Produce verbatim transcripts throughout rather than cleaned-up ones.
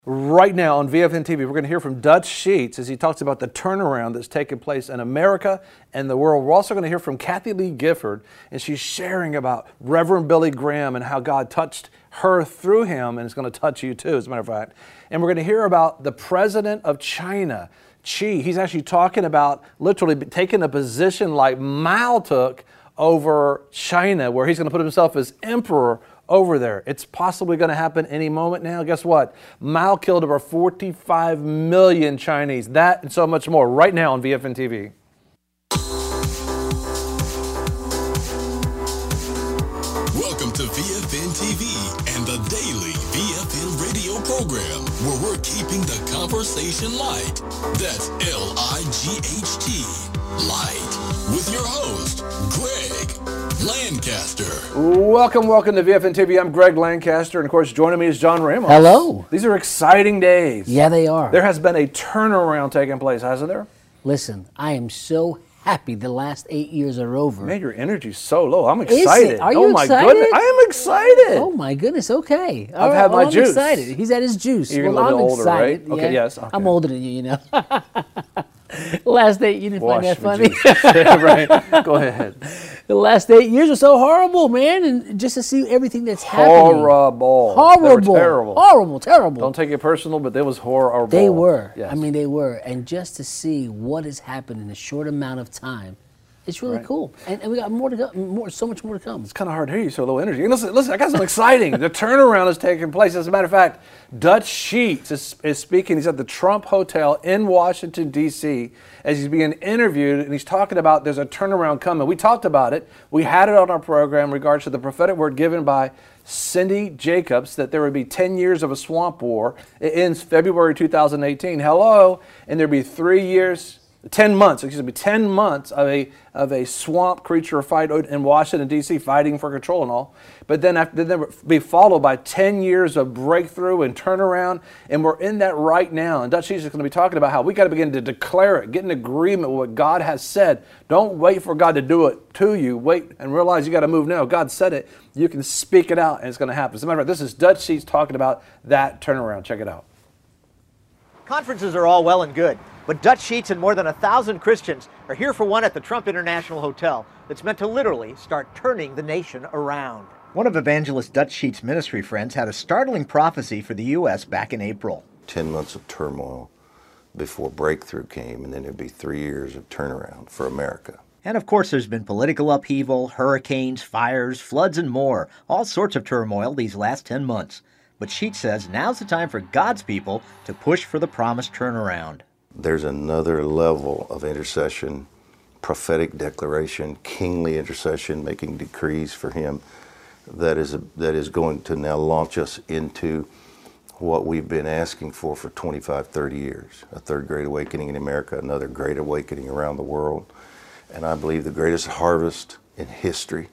Right now on V F N T V, we're going to hear from Dutch Sheets as he talks about the turnaround that's taken place in America and the world. We're also going to hear from Kathie Lee Gifford, and she's sharing about Reverend Billy Graham and how God touched her through him, and it's going to touch you too, as a matter of fact. And we're going to hear about the president of China, Xi. He's actually talking about literally taking a position like Mao took over China, where he's going to put himself as emperor over there. It's possibly going to happen any moment now. Guess what? Mao killed over forty-five million Chinese. That and so much more right now on V F N T V. Welcome to V F N T V and the daily V F N radio program, where we're keeping the conversation light. That's L I G H T, light, with your host, Greg Lancaster. Welcome, welcome to V F N T V. I'm Greg Lancaster, and of course, joining me is John Ramos. Hello. These are exciting days. Yeah, they are. There has been a turnaround taking place, hasn't there? Listen, I am so happy the last eight years are over. Man, your energy's so low. I'm Is it? excited. Are you oh my excited? goodness, I am excited. Oh my goodness, okay. I've All had right, my well, I'm juice. excited. He's at his juice. You're well, a little I'm older, excited. right? Okay, yeah. yes, okay. I'm older than you, you know. Last eight, you didn't Wash find that the funny? juice. Yeah, right. Go ahead. The last eight years were so horrible, man, and just to see everything that's happening. Horrible. Horrible. They were terrible. Horrible, terrible. Don't take it personal, but they was horrible. They were. Yes. I mean, they were. And just to see what has happened in a short amount of time, it's really Right. cool. cool. And, and we got more to go, more, so much more to come. It's kind of hard to hear you, so low energy. Listen, listen, I got something exciting. The turnaround is taking place. As a matter of fact, Dutch Sheets is, is speaking. He's at the Trump Hotel in Washington, D C, as he's being interviewed, and he's talking about there's a turnaround coming. We talked about it. We had it on our program in regards to the prophetic word given by Cindy Jacobs that there would be ten years of a swamp war. It ends February two thousand eighteen. Hello. And there'd be three years... Ten months, excuse me, ten months of a of a swamp creature fight in Washington, D C, fighting for control and all. But then after, then there would be followed by ten years of breakthrough and turnaround, and we're in that right now. And Dutch Sheets is going to be talking about how we got to begin to declare it, get in agreement with what God has said. Don't wait for God to do it to you. Wait and realize you got to move now. God said it. You can speak it out, and it's going to happen. As a matter of fact, this is Dutch Sheets talking about that turnaround. Check it out. Conferences are all well and good, but Dutch Sheets and more than a thousand Christians are here for one at the Trump International Hotel that's meant to literally start turning the nation around. One of evangelist Dutch Sheets' ministry friends had a startling prophecy for the U S back in April. Ten months of turmoil before breakthrough came, and then there'd be three years of turnaround for America. And of course, there's been political upheaval, hurricanes, fires, floods, and more. All sorts of turmoil these last ten months. But Sheets says now's the time for God's people to push for the promised turnaround. There's another level of intercession, prophetic declaration, kingly intercession, making decrees for him that is, a, that is going to now launch us into what we've been asking for for twenty-five, thirty years. A third great awakening in America, another great awakening around the world. And I believe the greatest harvest in history,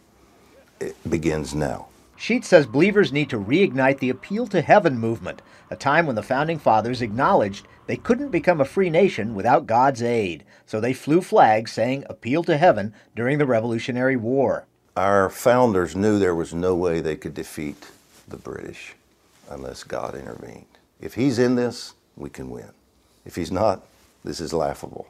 it begins now. Sheets says believers need to reignite the Appeal to Heaven movement, a time when the Founding Fathers acknowledged they couldn't become a free nation without God's aid. So they flew flags saying Appeal to Heaven during the Revolutionary War. Our founders knew there was no way they could defeat the British unless God intervened. If he's in this, we can win. If he's not, this is laughable.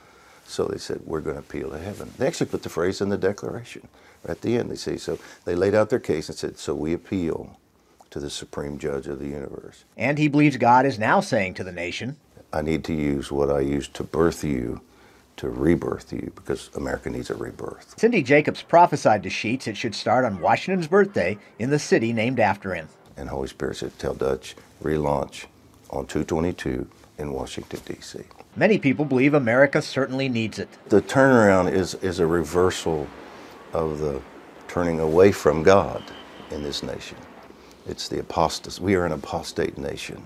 So they said, we're going to appeal to heaven. They actually put the phrase in the Declaration. At the end, they say, so they laid out their case and said, so we appeal to the supreme judge of the universe. And he believes God is now saying to the nation, I need to use what I used to birth you to rebirth you, because America needs a rebirth. Cindy Jacobs prophesied to Sheets it should start on Washington's birthday in the city named after him. And Holy Spirit said, tell Dutch, relaunch on two twenty-two in Washington, D C. Many people believe America certainly needs it. The turnaround is, is a reversal of the turning away from God in this nation. It's the apostasy. We are an apostate nation.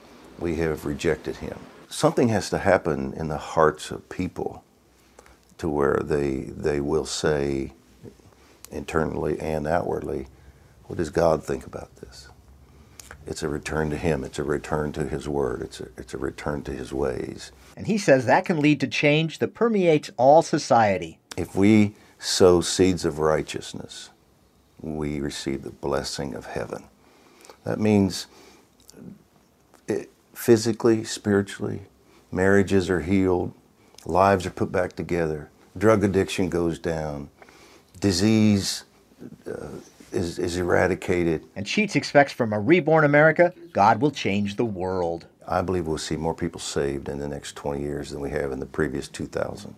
We have rejected him. Something has to happen in the hearts of people to where they they will say internally and outwardly, what does God think about this? It's a return to him. It's a return to his word. It's a, it's a return to his ways. And he says that can lead to change that permeates all society. If we sow seeds of righteousness, we receive the blessing of heaven. That means it, physically, spiritually. Marriages are healed. Lives are put back together. Drug addiction goes down. Disease uh, is, is eradicated. And Sheets expects from a reborn America, God will change the world. I believe we'll see more people saved in the next twenty years than we have in the previous two thousand.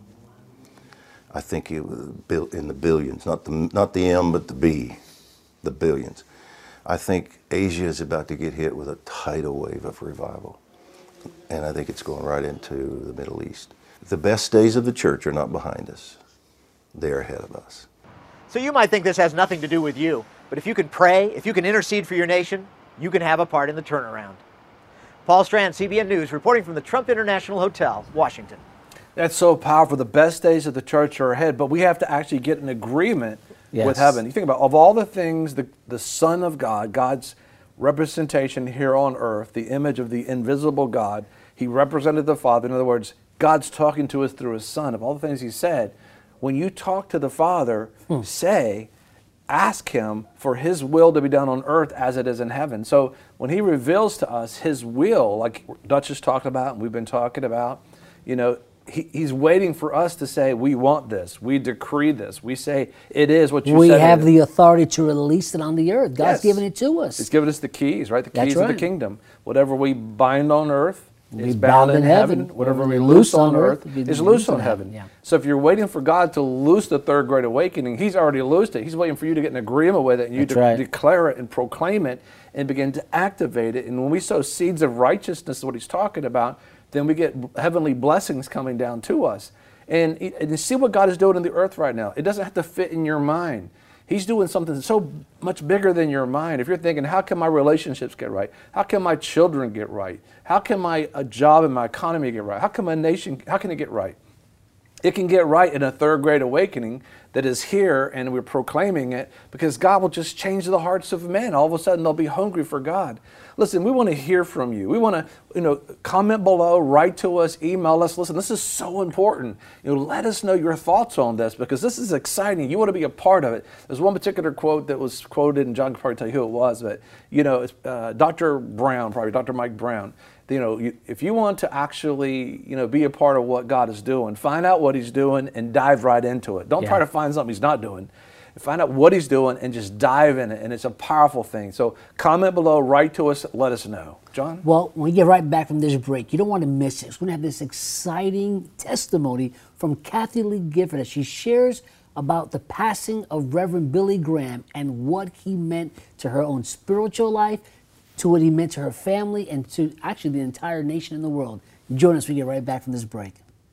I think it was in the billions, not the, not the M, but the B, the billions. I think Asia is about to get hit with a tidal wave of revival. And I think it's going right into the Middle East. The best days of the church are not behind us. They're ahead of us. So you might think this has nothing to do with you, but if you can pray, if you can intercede for your nation, you can have a part in the turnaround. Paul Strand, C B N News, reporting from the Trump International Hotel, Washington. That's so powerful. The best days of the church are ahead, but we have to actually get an agreement yes. with heaven. You think about, of all the things, the, the Son of God, God's representation here on earth, the image of the invisible God, he represented the Father. In other words, God's talking to us through his Son. Of all the things he said, when you talk to the Father, hmm. say, ask him for his will to be done on earth as it is in heaven. So when he reveals to us his will, like Dutch has talked about and we've been talking about, you know, he, he's waiting for us to say, we want this, we decree this, we say, it is what you we said. We have the authority to release it on the earth. God's yes. given it to us. He's given us the keys, right? The keys That's right. of the kingdom. Whatever we bind on earth, is bound, bound in heaven. heaven. Whatever we loose on earth is loose on heaven. heaven. Yeah. So if you're waiting for God to loose the third great awakening, he's already loosed it. He's waiting for you to get an agreement with it and you to right. declare it and proclaim it and begin to activate it. And when we sow seeds of righteousness, what he's talking about, then we get heavenly blessings coming down to us. And, and you see what God is doing in the earth right now. It doesn't have to fit in your mind. He's doing something so much bigger than your mind. If you're thinking, how can my relationships get right? How can my children get right? How can my a job and my economy get right? How can my nation, how can it get right? It can get right in a third great awakening that is here, and we're proclaiming it because God will just change the hearts of men. All of a sudden, they'll be hungry for God. Listen, we want to hear from you. We want to, you know, comment below, write to us, email us. Listen, this is so important. You know, let us know your thoughts on this because this is exciting. You want to be a part of it. There's one particular quote that was quoted, and John can probably tell you who it was, but, you know, it's, uh, Doctor Brown, probably Doctor Mike Brown. You know, you, if you want to actually, you know, be a part of what God is doing, find out what he's doing and dive right into it. Don't yeah. try to find something he's not doing. Find out what he's doing and just dive in it, and it's a powerful thing. So comment below, write to us, let us know. John? Well, when we get right back from this break, you don't want to miss it. We're going to have this exciting testimony from Kathie Lee Gifford as she shares about the passing of Reverend Billy Graham and what he meant to her own spiritual life, to what he meant to her family, and to actually the entire nation and the world. Join us when we get right back from this break.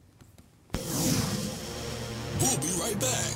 We'll be right back.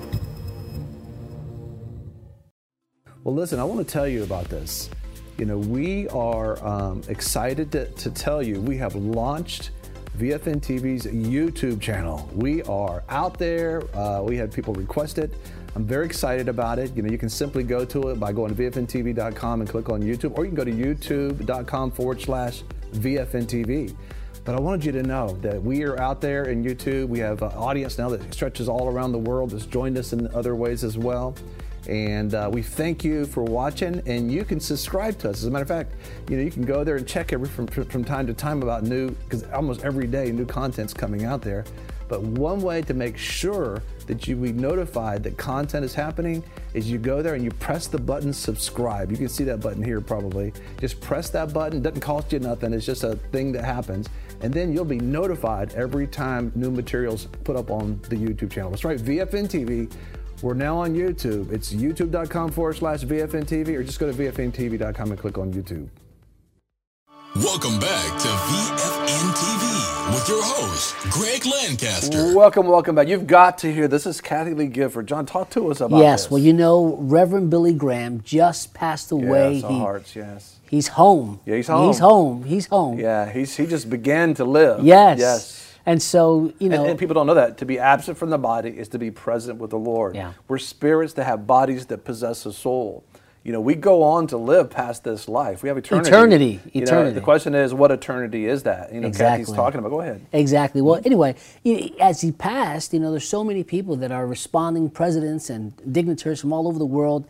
Well, listen, I want to tell you about this. You know, we are um, excited to, to tell you we have launched V F N T V's YouTube channel. We are out there. Uh, we had people request it. I'm very excited about it. You know, you can simply go to it by going to V F N T V dot com and click on YouTube, or you can go to youtube.com forward slash VFNTV. But I wanted you to know that we are out there in YouTube. We have an audience now that stretches all around the world, that's joined us in other ways as well. And uh, we thank you for watching, and you can subscribe to us. As a matter of fact, you know, you can go there and check every from, from time to time about new, because almost every day new content's coming out there. But one way to make sure that you be notified that content is happening is you go there and you press the button subscribe. You can see that button here probably. Just press that button. It doesn't cost you nothing. It's just a thing that happens. And then you'll be notified every time new materials put up on the YouTube channel. That's right, V F N T V. We're now on YouTube. It's youtube.com forward slash VFNTV, or just go to V F N T V dot com and click on YouTube. Welcome back to V F N T V with your host, Greg Lancaster. Welcome, welcome back. You've got to hear, this is Kathie Lee Gifford. John, talk to us about yes, this. Yes, well, you know, Reverend Billy Graham just passed away. Yes, our hearts, yes. He's home. Yeah, he's home. He's home. He's home. Yeah, he's he just began to live. Yes. Yes. And so, you know. And, and people don't know that. To be absent from the body is to be present with the Lord. Yeah. We're spirits that have bodies that possess a soul. You know, we go on to live past this life. We have eternity. Eternity. You eternity. know, the question is, what eternity is that? You know, exactly. Kathie's talking about. Go ahead. Exactly. Well, anyway, as he passed, you know, there's so many people that are responding, presidents and dignitaries from all over the world.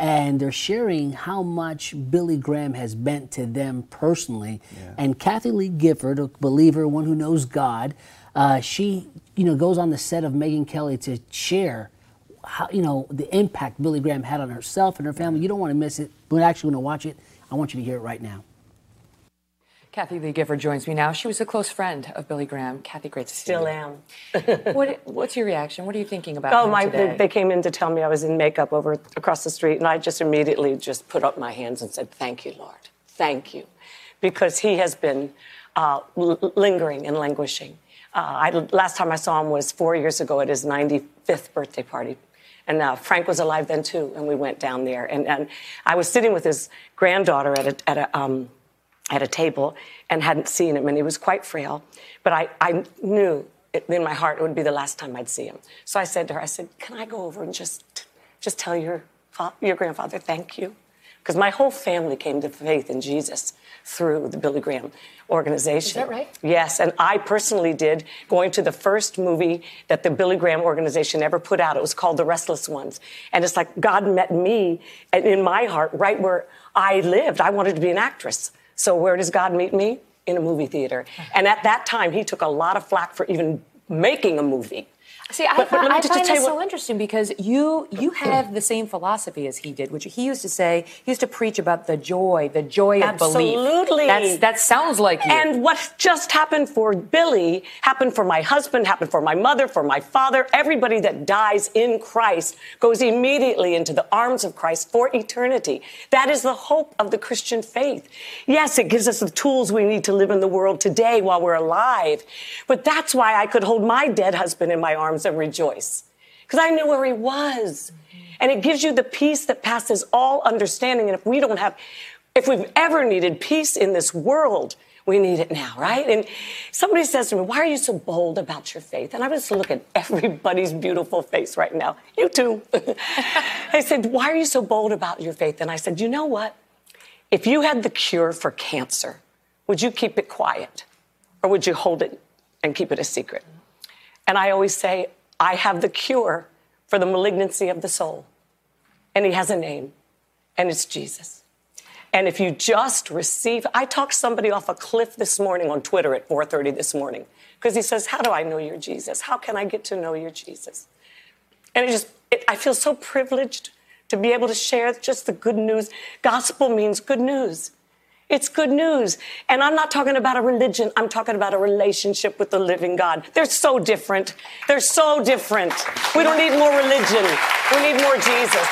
and they're sharing how much Billy Graham has meant to them personally. Yeah. And Kathie Lee Gifford, a believer, one who knows God, uh, she, you know, goes on the set of Megyn Kelly to share how, you know, the impact Billy Graham had on herself and her family. You don't want to miss it. We're actually going to watch it. I want you to hear it right now. Kathie Lee Gifford joins me now. She was a close friend of Billy Graham. Kathie, great to see Still you. Still am. what, what's your reaction? What are you thinking about Oh, him my! today? They, they came in to tell me I was in makeup over across the street, and I just immediately just put up my hands and said, "Thank you, Lord, thank you," because he has been uh, l- lingering and languishing. Uh, I, last time I saw him was four years ago at his ninety-fifth birthday party. And uh, Frank was alive then, too, and we went down there. And, and I was sitting with his granddaughter at a, at a, um, at a table and hadn't seen him, and he was quite frail. But I, I knew it, in my heart it would be the last time I'd see him. So I said to her, I said, can I go over and just, just tell your, your grandfather thank you? Because my whole family came to faith in Jesus through the Billy Graham organization. Is that right? Yes, and I personally did, going to the first movie that the Billy Graham organization ever put out. It was called The Restless Ones. And it's like God met me in my heart right where I lived. I wanted to be an actress. So where does God meet me? In a movie theater. And at that time, he took a lot of flack for even making a movie. See, I, but, but I find this what, so interesting because you you have the same philosophy as he did, which he used to say, he used to preach about the joy, the joy of absolutely. belief. Absolutely. That's, that sounds like you. And what just happened for Billy happened for my husband, happened for my mother, for my father. Everybody that dies in Christ goes immediately into the arms of Christ for eternity. That is the hope of the Christian faith. Yes, it gives us the tools we need to live in the world today while we're alive. But that's why I could hold my dead husband in my arms and rejoice, because I knew where he was. And it gives you the peace that passes all understanding. And if we don't have, if we've ever needed peace in this world, we need it now, right? And somebody says to me, why are you so bold about your faith? And I just look at everybody's beautiful face right now. You too. I said, why are you so bold about your faith? And I said, you know what? If you had the cure for cancer, would you keep it quiet? Or would you hold it and keep it a secret? And I always say, I have the cure for the malignancy of the soul. And he has a name, and it's Jesus. And if you just receive, I talked somebody off a cliff this morning on Twitter at four thirty this morning, because he says, how do I know you're Jesus? How can I get to know you're Jesus? And it just, it, I feel so privileged to be able to share just the good news. Gospel means good news. It's good news. And I'm not talking about a religion. I'm talking about a relationship with the living God. They're so different. They're so different. We don't need more religion. We need more Jesus.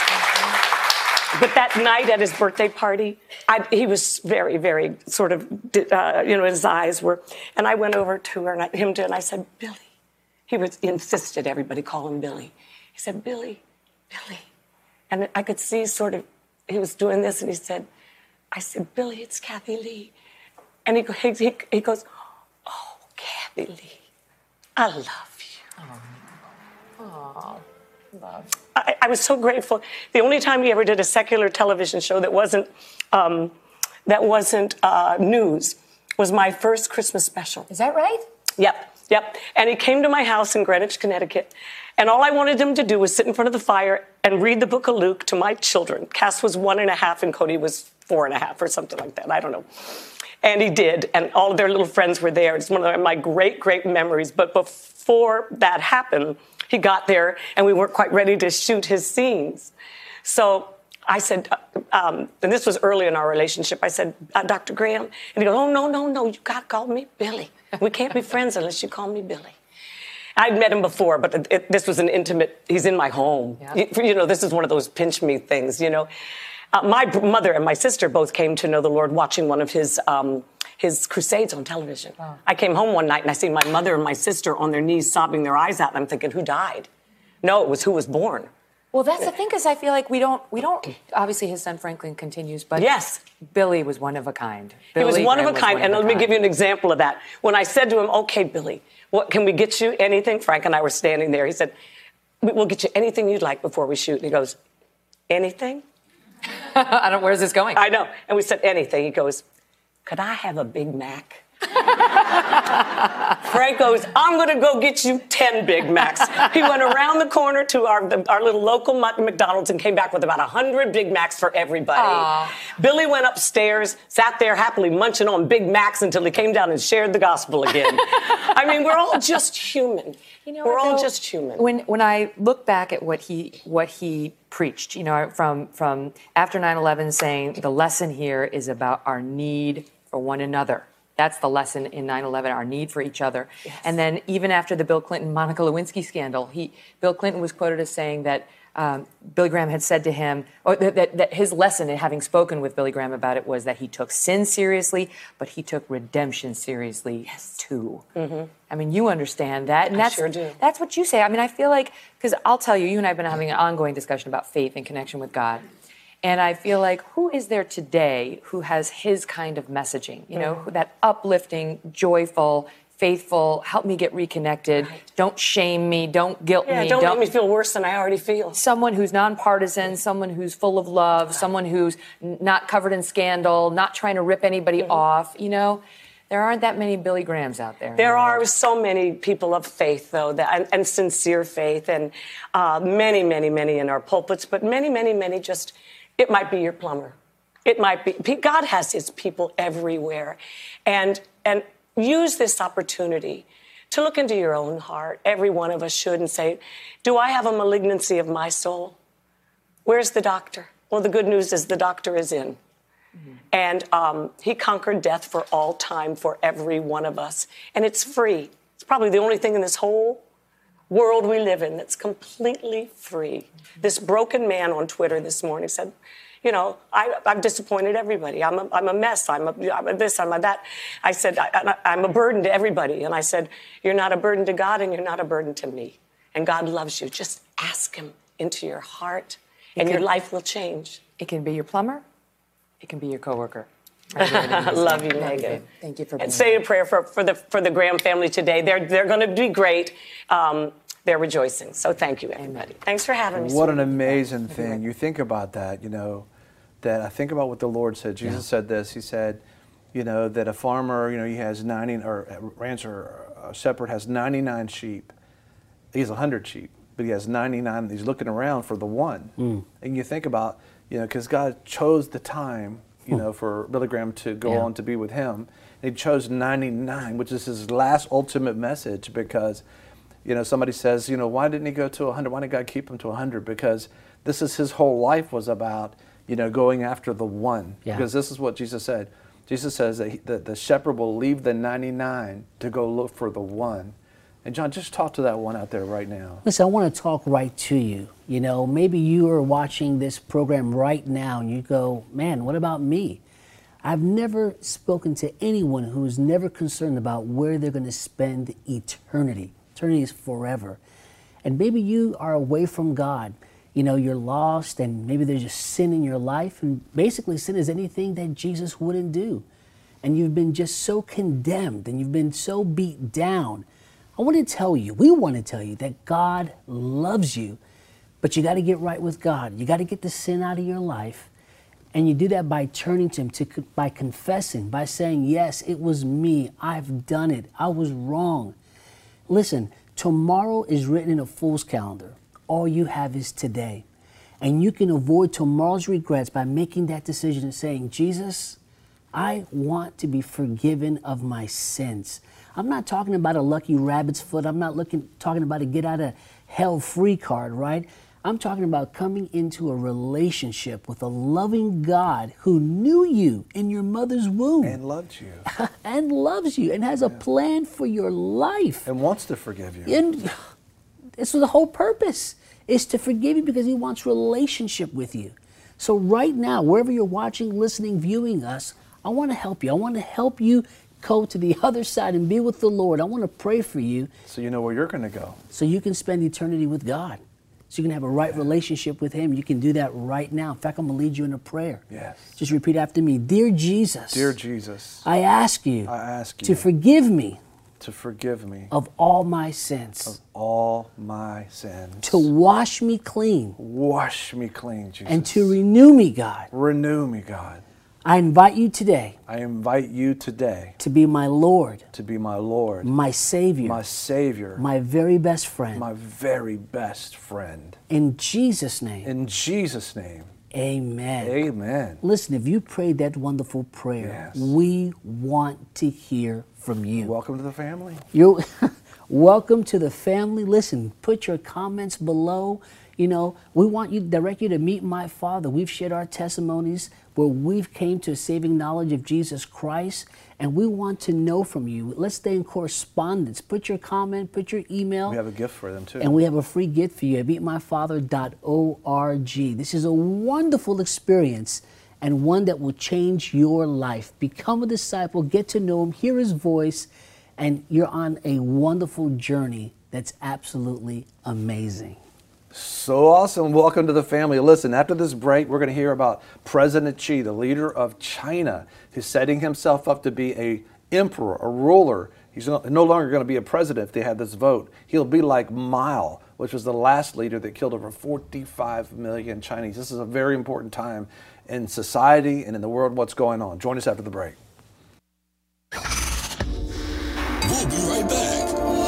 But that night at his birthday party, I, he was very, very sort of, uh, you know, his eyes were, and I went over to her and I, him to, and I said, Billy. He was he insisted everybody call him Billy. He said, Billy, Billy. And I could see sort of, he was doing this and he said, I said, Billy, it's Kathie Lee. And he, he, he goes, oh, Kathie Lee, I love you. Oh, oh love. I, I was so grateful. The only time he ever did a secular television show that wasn't, um, that wasn't uh, news was my first Christmas special. Is that right? Yep, yep. And he came to my house in Greenwich, Connecticut. And all I wanted him to do was sit in front of the fire and read the book of Luke to my children. Cass was one and a half and Cody was four and a half or something like that. I don't know. And he did. And all of their little friends were there. It's one of my great, great memories. But before that happened, he got there and we weren't quite ready to shoot his scenes. So I said, um, and this was early in our relationship, I said, uh, Doctor Graham. And he goes, oh, no, no, no, you got to call me Billy. We can't be friends unless you call me Billy. I'd met him before, but it, it, this was an intimate, he's in my home. Yeah. You, you know, this is one of those pinch me things, you know. Uh, my mother and my sister both came to know the Lord watching one of his um, his crusades on television. Oh. I came home one night and I see my mother and my sister on their knees sobbing their eyes out, and I'm thinking, who died? No, it was who was born. Well, that's the thing, because I feel like we don't, we don't, obviously his son Franklin continues, but yes, Billy was one of a kind. Billy he was one Graham of a kind, and let me give you an example of that. When I said to him, okay, Billy, what can we get you? Anything? Frank and I were standing there. He said, we'll get you anything you'd like before we shoot. And he goes, anything? I don't, where's this going? I know. And we said, anything. He goes, could I have a Big Mac? Frank goes, I'm going to go get you ten Big Macs. He went around the corner to our the, our little local McDonald's and came back with about one hundred Big Macs for everybody. Aww. Billy went upstairs, sat there happily munching on Big Macs until he came down and shared the gospel again. I mean, we're all just human. You know, we're all though, just human. When when I look back at what he what he preached, you know, from from after nine eleven, saying the lesson here is about our need for one another. That's the lesson in nine eleven, our need for each other. Yes. And then even after the Bill Clinton, Monica Lewinsky scandal, he Bill Clinton was quoted as saying that um, Billy Graham had said to him, or that, that, that his lesson in having spoken with Billy Graham about it was that he took sin seriously, but he took redemption seriously yes. too. Mm-hmm. I mean, you understand that. And I that's, sure do. That's what you say. I mean, I feel like, because I'll tell you, you and I have been having an ongoing discussion about faith and connection with God. And I feel like, who is there today who has his kind of messaging? You know, mm. that uplifting, joyful, faithful, help me get reconnected, right. don't shame me, don't guilt yeah, me. Don't, don't make me feel worse than I already feel. Someone who's nonpartisan, someone who's full of love, right. someone who's not covered in scandal, not trying to rip anybody mm-hmm. off, you know? There aren't that many Billy Grahams out there. There are so many people of faith, though, that, and, and sincere faith, and uh, many, many, many in our pulpits, but many, many, many just... It might be your plumber. It might be. God has his people everywhere. And, and use this opportunity to look into your own heart. Every one of us should, and say, do I have a malignancy of my soul? Where's the doctor? Well, the good news is the doctor is in. Mm-hmm. And um, he conquered death for all time for every one of us. And it's free. It's probably the only thing in this whole world we live in that's completely free. This broken man on Twitter this morning said, you know, I, I've disappointed everybody. I'm a, I'm a mess. I'm a, I'm a this, I'm a that. I said, I, I'm a burden to everybody. And I said, you're not a burden to God and you're not a burden to me. And God loves you. Just ask him into your heart and can, your life will change. It can be your plumber. It can be your coworker. I love you, Megan. Thank you for being And say here. a prayer for, for the for the Graham family today. They're they're going to be great. Um, they're rejoicing. So thank you, everybody. Thanks for having me. What an amazing thing. You think about that, you know, that I think about what the Lord said. Jesus yeah. said this. He said, you know, that a farmer, you know, he has ninety, or a rancher, a shepherd has ninety-nine sheep. He has one hundred sheep, but he has ninety-nine. He's looking around for the one. Mm. And you think about, you know, because God chose the time, you know, for Billy Graham to go yeah. on to be with him. And he chose ninety-nine, which is his last ultimate message, because, you know, somebody says, you know, why didn't he go to one hundred? Why did God keep him to one hundred? Because this is his whole life was about, you know, going after the one. Yeah. Because this is what Jesus said. Jesus says that, he, that the shepherd will leave the ninety-nine to go look for the one. And John, just talk to that one out there right now. Listen, I want to talk right to you. You know, maybe you are watching this program right now and you go, man, what about me? I've never spoken to anyone who is never concerned about where they're going to spend eternity. Eternity is forever. And maybe you are away from God. You know, you're lost and maybe there's just sin in your life. And basically sin is anything that Jesus wouldn't do. And you've been just so condemned and you've been so beat down. I want to tell you, we want to tell you that God loves you, but you got to get right with God. You got to get the sin out of your life. And you do that by turning to him, to, by confessing, by saying, yes, it was me. I've done it. I was wrong. Listen, tomorrow is written in a fool's calendar. All you have is today. And you can avoid tomorrow's regrets by making that decision and saying, Jesus, I want to be forgiven of my sins. I'm not talking about a lucky rabbit's foot. I'm not looking, talking about a get out of hell free card, right? I'm talking about coming into a relationship with a loving God who knew you in your mother's womb. And loved you. and loves you and has a yeah. plan for your life. And wants to forgive you. And this was the whole purpose, is to forgive you because he wants relationship with you. So right now, wherever you're watching, listening, viewing us, I want to help you. I want to help you go to the other side and be with the Lord. I want to pray for you. So you know where you're going to go. So you can spend eternity with God. So you can have a right relationship with him. You can do that right now. In fact, I'm going to lead you in a prayer. Yes. Just repeat after me. Dear Jesus. Dear Jesus. I ask you. I ask you. To forgive me. To forgive me. Of all my sins. Of all my sins. To wash me clean. Wash me clean, Jesus. And to renew me, God. Renew me, God. I invite you today I invite you today to be my Lord, to be my Lord, my Savior, my Savior, my very best friend. my very best friend. In Jesus' name, In Jesus' name, amen. amen. Listen, if you prayed that wonderful prayer, Yes. we want to hear from you. Welcome to the family. You're welcome to the family. Listen, put your comments below. You know, we want you direct you to meet my Father. We've shared our testimonies where we've came to a saving knowledge of Jesus Christ, and we want to know from you. Let's stay in correspondence. Put your comment, put your email. We have a gift for them too. And we have a free gift for you at meet my father dot org. This is a wonderful experience and one that will change your life. Become a disciple, get to know him, hear his voice, and you're on a wonderful journey that's absolutely amazing. So awesome. Welcome to the family. Listen, after this break, we're going to hear about President Xi, the leader of China, who's setting himself up to be a emperor, a ruler. He's no, no longer going to be a president if they have this vote. He'll be like Mao, which was the last leader that killed over forty-five million Chinese. This is a very important time in society and in the world, what's going on. Join us after the break. We'll be right back.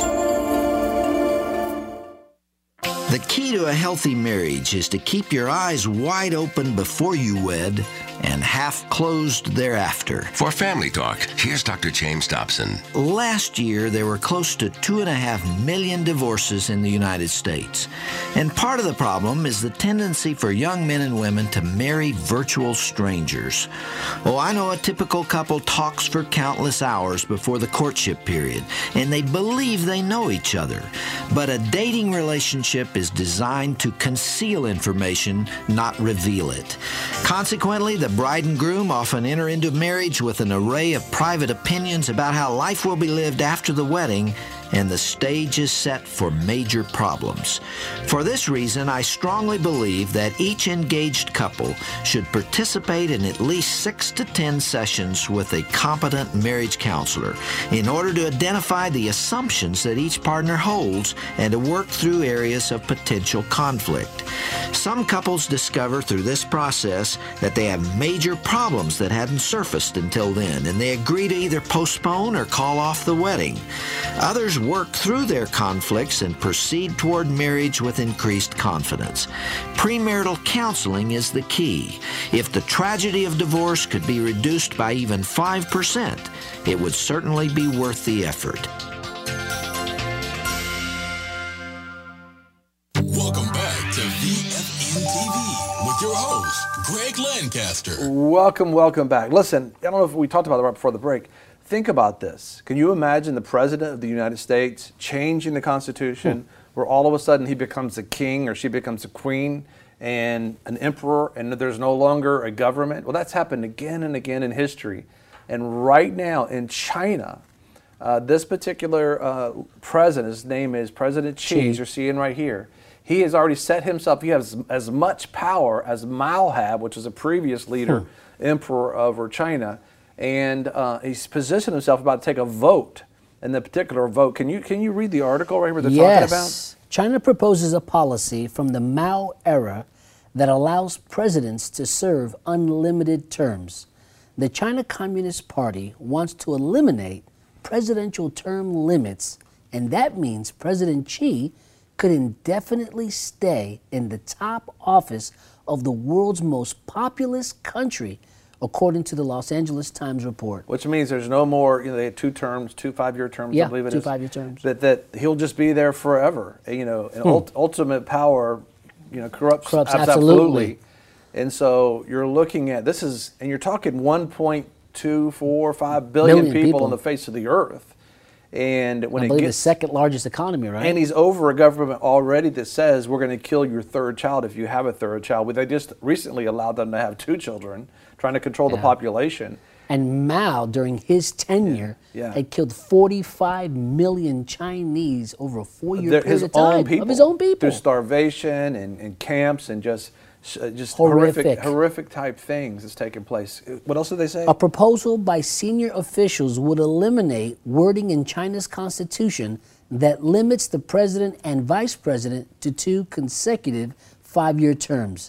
The key to a healthy marriage is to keep your eyes wide open before you wed and half closed thereafter. For Family Talk, here's Doctor James Dobson. Last year, there were close to two and a half million divorces in the United States. And part of the problem is the tendency for young men and women to marry virtual strangers. Oh, I know a typical couple talks for countless hours before the courtship period, and they believe they know each other. But a dating relationship is designed to conceal information, not reveal it. Consequently, the bride and groom often enter into marriage with an array of private opinions about how life will be lived after the wedding, and the stage is set for major problems. For this reason, I strongly believe that each engaged couple should participate in at least six to ten sessions with a competent marriage counselor in order to identify the assumptions that each partner holds and to work through areas of potential conflict. Some couples discover through this process that they have major problems that hadn't surfaced until then, and they agree to either postpone or call off the wedding. Others work through their conflicts and proceed toward marriage with increased confidence. Premarital counseling is the key. If the tragedy of divorce could be reduced by even five percent, it would certainly be worth the effort. Welcome back to V F N T V with your host, Greg Lancaster. Welcome, welcome back. Listen, I don't know if we talked about it right before the break. Think about this. Can you imagine the President of the United States changing the Constitution hmm. where all of a sudden he becomes a king or she becomes a queen and an emperor and there's no longer a government? Well, that's happened again and again in history. And right now in China, uh, this particular uh, president, his name is President Xi, as you're seeing right here, he has already set himself, he has as much power as Mao had, which was a previous leader, hmm. emperor over China. And uh, he's positioned himself about to take a vote. And the particular vote, can you can you read the article right where they're yes. talking about? China proposes a policy from the Mao era that allows presidents to serve unlimited terms. The China Communist Party wants to eliminate presidential term limits, and that means President Xi could indefinitely stay in the top office of the world's most populous country, according to the Los Angeles Times report. Which means there's no more, you know, they had two terms, two five-year terms, yeah, I believe it two is. five-year terms. That, that he'll just be there forever, you know, and hmm. ult- ultimate power, you know, corrupts, corrupts abs- absolutely. absolutely. And so you're looking at, this is, and you're talking one point two four five billion, billion people, people on the face of the earth. And when I it believe gets, the second largest economy, right? And he's over a government already that says we're going to kill your third child if you have a third child. Well, they just recently allowed them to have two children, trying to control yeah. the population. And Mao, during his tenure, yeah. Yeah. had killed forty-five million Chinese over a four-year Their, period his of time. Own people, of his own people. Through starvation and, and camps and just uh, just horrific. horrific, horrific type things that's taking place. What else did they say? A proposal by senior officials would eliminate wording in China's constitution that limits the president and vice president to two consecutive five-year terms.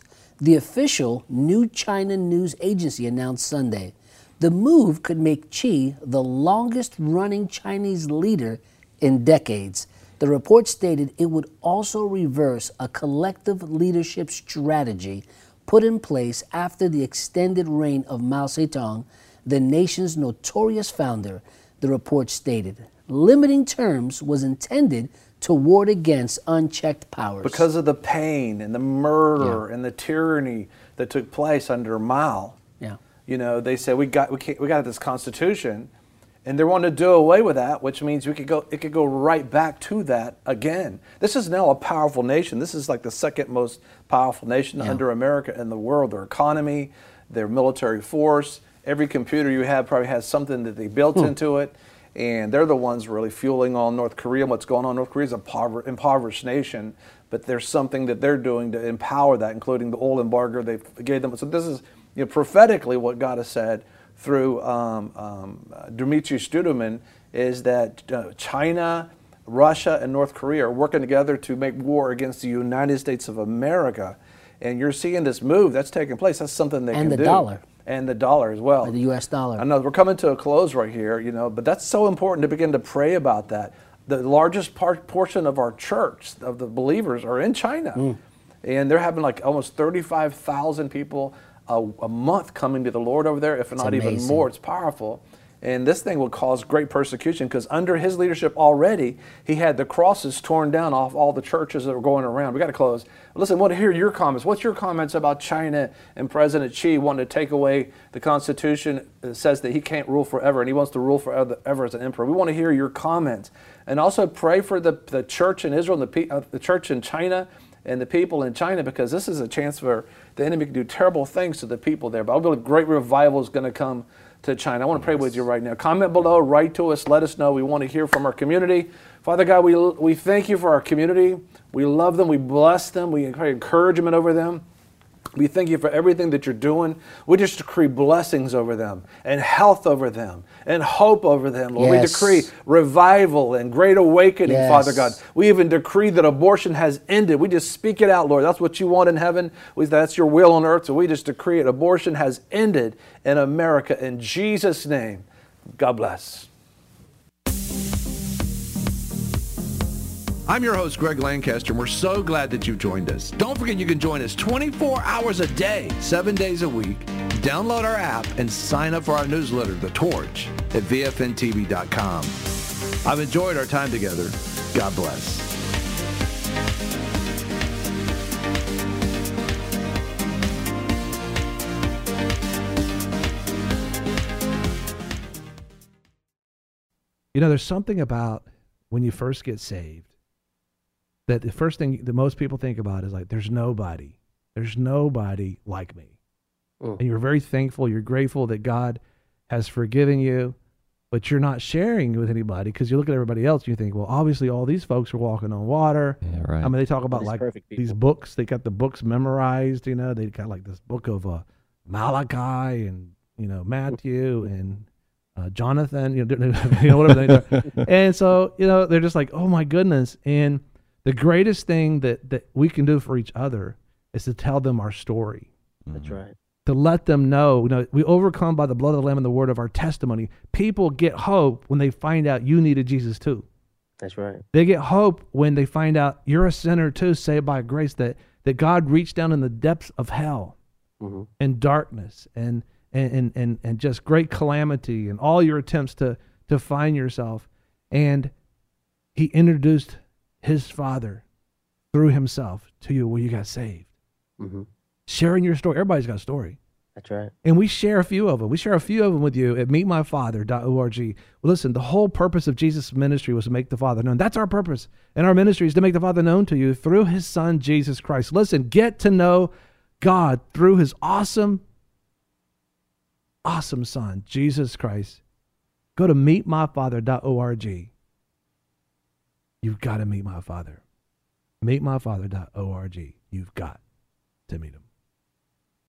The official New China News Agency announced Sunday the move could make Xi the longest-running Chinese leader in decades. The report stated it would also reverse a collective leadership strategy put in place after the extended reign of Mao Zedong, the nation's notorious founder. The report stated limiting terms was intended to ward against unchecked powers. Because of the pain and the murder Yeah. and the tyranny that took place under Mao, Yeah. you know, they said we got we, can't, we got this constitution, and they want to do away with that, which means we could go it could go right back to that again. This is now a powerful nation. This is like the second most powerful nation Yeah. under America in the world. Their economy, their military force, every computer you have probably has something that they built Hmm. into it. And they're the ones really fueling on North Korea. What's going on? North Korea is a impover- impoverished nation, but there's something that they're doing to empower that, including the oil embargo they gave them. So this is, you know, prophetically what God has said through um, um, uh, Dmitry Studeman is that uh, China, Russia, and North Korea are working together to make war against the United States of America. And you're seeing this move that's taking place. That's something they And can the do. dollar. And the dollar as well. The U S dollar. I know we're coming to a close right here, you know, but that's so important to begin to pray about that. The largest part, portion of our church, of the believers, are in China. Mm. And they're having like almost thirty-five thousand people a, a month coming to the Lord over there, if It's not even amazing. more. It's powerful. And this thing will cause great persecution because under his leadership already, he had the crosses torn down off all the churches that were going around. We got to close. Listen, I want to hear your comments. What's your comments about China and President Xi wanting to take away the Constitution that says that he can't rule forever and he wants to rule forever ever as an emperor? We want to hear your comments. And also pray for the, the church in Israel and the, pe- uh, the church in China and the people in China, because this is a chance for the enemy to do terrible things to the people there. But I believe great revival is going to come to China. I want to pray with you right now. Comment below, write to us, let us know. We want to hear from our community. Father God, we, we thank you for our community. We love them. We bless them. We pray encouragement over them. We thank you for everything that you're doing. We just decree blessings over them and health over them and hope over them. Lord, Yes. we decree revival and great awakening, Yes. Father God. We even decree that abortion has ended. We just speak it out, Lord. That's what you want in heaven. We, that's your will on earth. So we just decree it. Abortion has ended in America. In Jesus' name, God bless. I'm your host, Greg Lancaster, and we're so glad that you joined us. Don't forget you can join us twenty-four hours a day, seven days a week. Download our app and sign up for our newsletter, The Torch, at V F N T V dot com. I've enjoyed our time together. God bless. You know, there's something about when you first get saved that the first thing that most people think about is like, there's nobody. There's nobody like me. Mm. And you're very thankful. You're grateful that God has forgiven you, but you're not sharing with anybody because you look at everybody else and you think, well, obviously all these folks are walking on water. Yeah, right. I mean, they talk about These like perfect these people. books. They got the books memorized, you know. They got like this book of uh, Malachi and, you know, Matthew and uh, Jonathan, you know, you know, whatever they are. And so, you know, they're just like, oh my goodness. And the greatest thing that, that we can do for each other is to tell them our story. That's right. To let them know, you know, we overcome by the blood of the Lamb and the word of our testimony. People get hope when they find out you needed Jesus too. That's right. They get hope when they find out you're a sinner too, saved by grace, that, that God reached down in the depths of hell Mm-hmm. and darkness and, and, and, and just great calamity and all your attempts to, to find yourself. And he introduced his Father through himself to you where you got saved. Mm-hmm. Sharing your story. Everybody's got a story. That's right. And we share a few of them. We share a few of them with you at meet my father dot org. Well, listen, the whole purpose of Jesus' ministry was to make the Father known. That's our purpose. And our ministry is to make the Father known to you through his Son, Jesus Christ. Listen, get to know God through his awesome, awesome Son, Jesus Christ. Go to meet my father dot org. You've got to meet my Father. meet my father dot org. You've got to meet him.